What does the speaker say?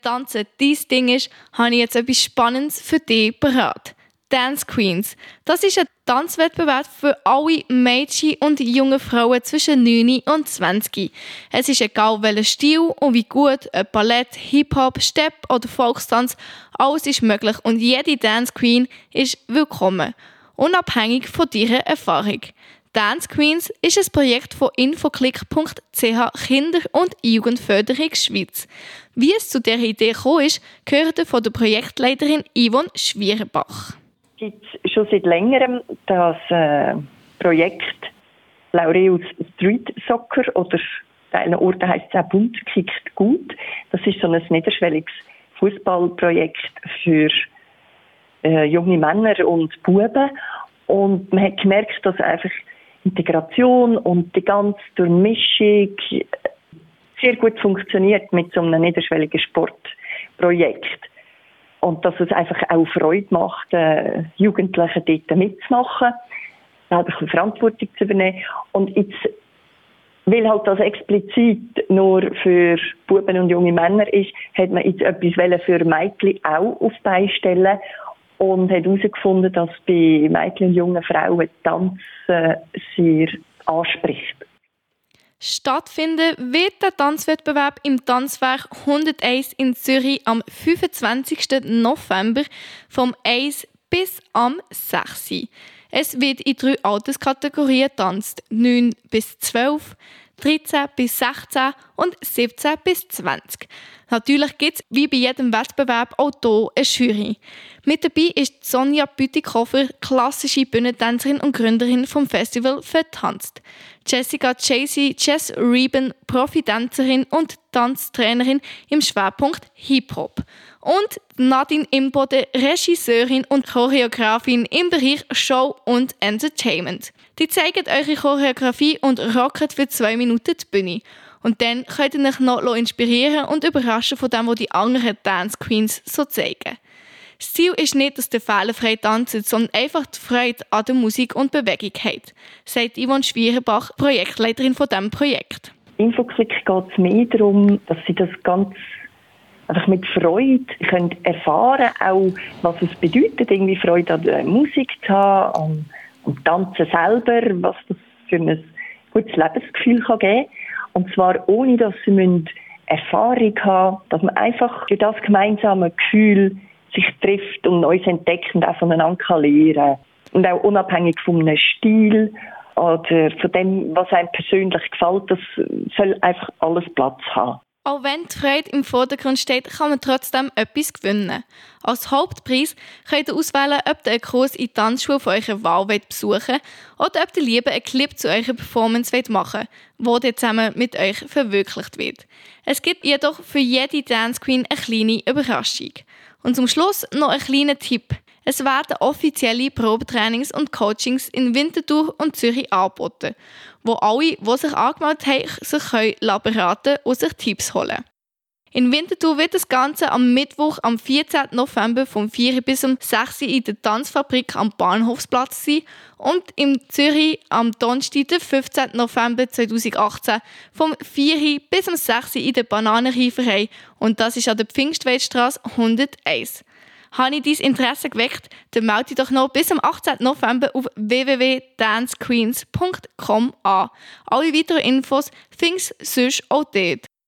Tanzen dein Ding ist, habe ich jetzt etwas Spannendes für dich parat. Dance Queens. Das ist ein Tanzwettbewerb für alle Mädchen und junge Frauen zwischen 9 und 20. Es ist egal, welcher Stil und wie gut, ob Ballett, Hip-Hop, Step oder Volkstanz, alles ist möglich und jede Dance Queen ist willkommen, unabhängig von ihrer Erfahrung. Dance Queens ist ein Projekt von infoclick.ch Kinder- und Jugendförderung Schweiz. Wie es zu dieser Idee gekommen ist, gehört ihr von der Projektleiterin Yvonne Schwierenbach. Es gibt schon seit längerem das Projekt Laureus Street Soccer oder an einigen Orten heisst es auch Bund kickt gut. Das ist so ein niederschwelliges Fußballprojekt für junge Männer und Buben. Und man hat gemerkt, dass einfach Integration und die ganze Durchmischung sehr gut funktioniert mit so einem niederschwelligen Sportprojekt. Und dass es einfach auch Freude macht, Jugendlichen dort mitzumachen, selber eine Verantwortung zu übernehmen. Und jetzt, weil halt das explizit nur für Buben und junge Männer ist, hat man jetzt etwas für Mädchen auch auf die Beine stellen und hat herausgefunden, dass bei Mädchen und jungen Frauen Tanz sehr anspricht. Stattfinden wird der Tanzwettbewerb im Tanzwerk 101 in Zürich am 25. November vom 1 bis am 6. Es wird in 3 Alterskategorien getanzt: 9 bis 12, 13 bis 16 und 17 bis 20. Natürlich gibt es, wie bei jedem Wettbewerb, auch hier eine Jury. Mit dabei ist Sonja Bütikofer, klassische Bühnentänzerin und Gründerin vom Festival «Vertanzt». Jessica Chasey, Jess Reben, Profitänzerin und Tanztrainerin im Schwerpunkt Hip-Hop. Und Nadine Imbode, Regisseurin und Choreografin im Bereich Show und Entertainment. Die zeigen eure Choreografie und rocken für 2 Minuten die Bühne. Und dann könnt ihr euch noch inspirieren und überraschen von dem, was die anderen Dance Queens so zeigen. Das Ziel ist nicht, dass der fehlerfrei tanzt, sondern einfach die Freude an der Musik und Bewegung hat, sagt Yvonne Schwierenbach, Projektleiterin von diesem Projekt. Infoclick geht es mehr darum, dass sie das ganz einfach mit Freude können erfahren, auch was es bedeutet, irgendwie Freude an der Musik zu haben, am Tanzen selber, was das für ein gutes Lebensgefühl kann geben kann. Und zwar ohne, dass sie Erfahrung haben, dass man einfach durch das gemeinsame Gefühl sich trifft und Neues entdeckt und auch voneinander lernen kann. Und auch unabhängig von einem Stil oder von dem, was einem persönlich gefällt, das soll einfach alles Platz haben. Auch wenn die Freude im Vordergrund steht, kann man trotzdem etwas gewinnen. Als Hauptpreis könnt ihr auswählen, ob ihr einen Kurs in Tanzschule von eurer Wahl besuchen wollt oder ob ihr lieber einen Clip zu eurer Performance machen wollt, der zusammen mit euch verwirklicht wird. Es gibt jedoch für jede Dance Queen eine kleine Überraschung. Und zum Schluss noch ein kleiner Tipp. Es werden offizielle Probetrainings und Coachings in Winterthur und Zürich angeboten, wo alle, die sich angemeldet haben, sich beraten und sich Tipps holen. In Winterthur wird das Ganze am Mittwoch, am 14. November vom 4 bis um 6 in der Tanzfabrik am Bahnhofsplatz sein und in Zürich am Donnerstag, den 15. November 2018 vom 4 bis um 6 in der Bananenreiferei und das ist an der Pfingstweidstrasse 101. Habe ich dein Interesse geweckt, dann melde dich doch noch bis am 18. November auf www.dancequeens.com an. Alle weiteren Infos findest du sonst auch dort.